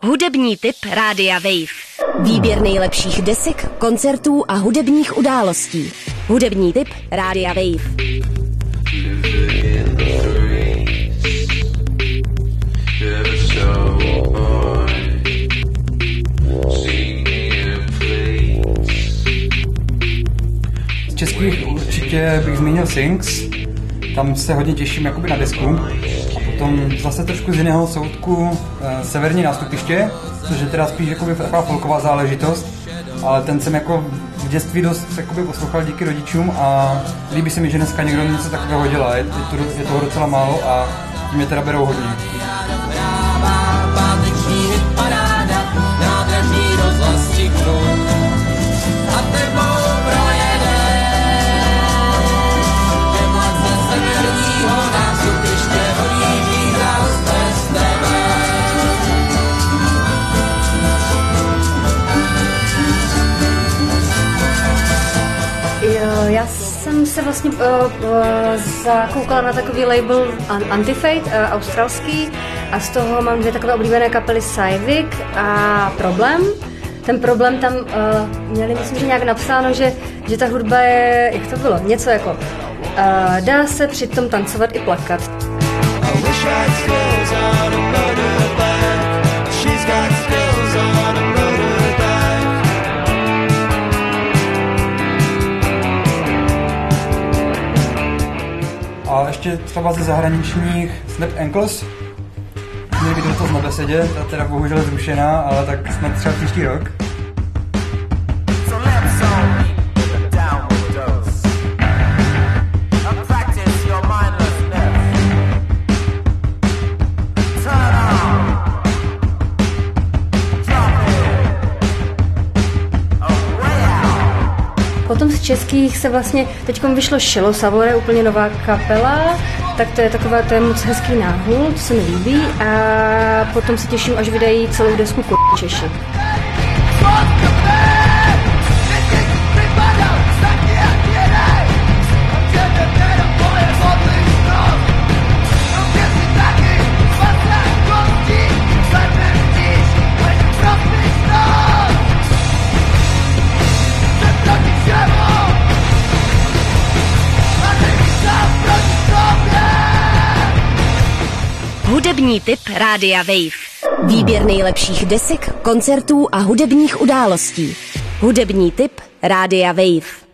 Hudební tip Rádia Wave. Výběr nejlepších desek, koncertů a hudebních událostí. Hudební tip Rádia Wave. Z českých určitě bych zmínil Sings, tam se hodně těším jakoby na desku. A potom zase trošku z jiného soudku Severní nástupiště, což je teda spíš jakoby taková folková záležitost, ale ten jsem jako v dětství dost jakoby poslouchal díky rodičům a líbí se mi, že dneska někdo něco takového dělá, je toho docela málo a tím je teda berou hodně. Já jsem se vlastně zakoukala na takový label Anti-Fate, australský, a z toho mám dvě takové oblíbené kapely Cyvic a Problem. Ten Problém tam měli, myslím, že nějak napsáno, že ta hudba je, jak to bylo, něco jako dá se přitom tancovat i plakat. A ještě třeba ze zahraničních Snap Ankles. Měli být to z Nebesedě, ta teda bohužel zrušená, ale tak snad třeba příští rok. Potom z českých se vlastně, teďkom vyšlo Shallow Savore, úplně nová kapela, tak to je moc hezký náhul, to se mi líbí, a potom se těším, až vydají celou desku Češi. Hudební tip Rádia Wave. Výběr nejlepších desek, koncertů a hudebních událostí. Hudební tip Rádia Wave.